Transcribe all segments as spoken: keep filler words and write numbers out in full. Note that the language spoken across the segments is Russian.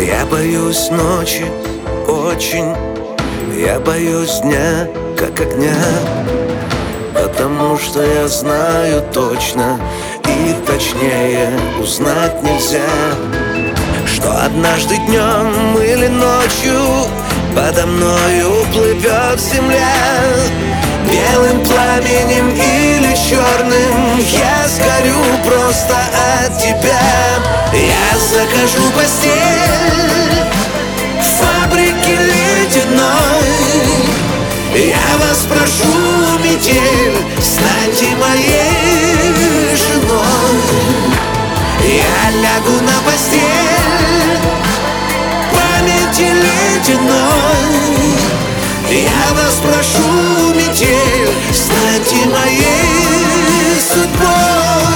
Я боюсь ночи очень, я боюсь дня, как огня, потому что я знаю точно, и точнее узнать нельзя, что однажды днем или ночью подо мною плывет земля. Белым пламенем или черным я сгорю просто от тебя. Я закажу постель в фабрике ледяной. Я вас прошу, метель, станьте моей женой. Я лягу на постель памяти ледяной. Я вас прошу, метель, станьте моей судьбой.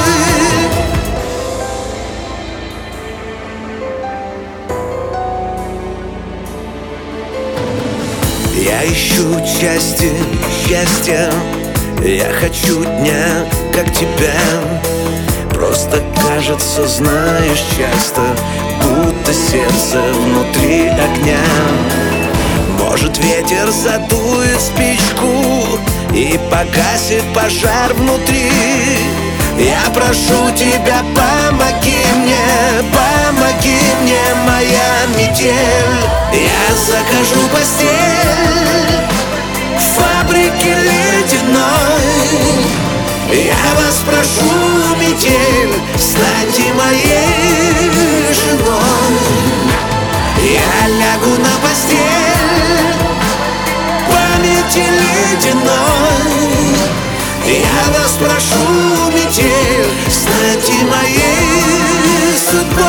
Я ищу счастье, счастье, я хочу дня, как тебя. Просто кажется, знаешь, часто, будто сердце внутри огня. Может, ветер задует спичку и погасит пожар внутри. Я прошу тебя, помоги мне, помоги мне, моя метель. Я закажу постель в фабрике ледяной. Я вас прошу, метель, станьте моей женой. Я лягу на постель памяти ледяной. Я вас прошу, метель, станьте моей судьбой.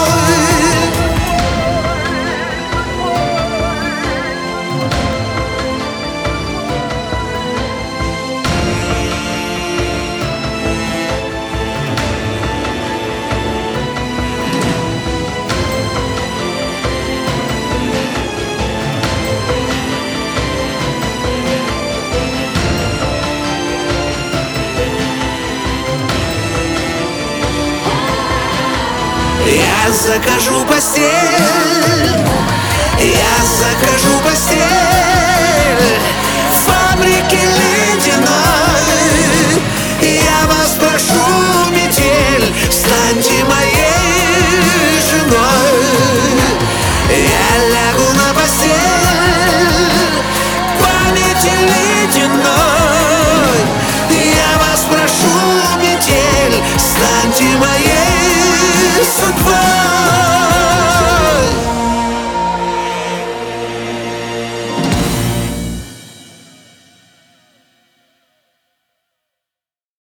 Я закажу постель, я закажу постель в фабрике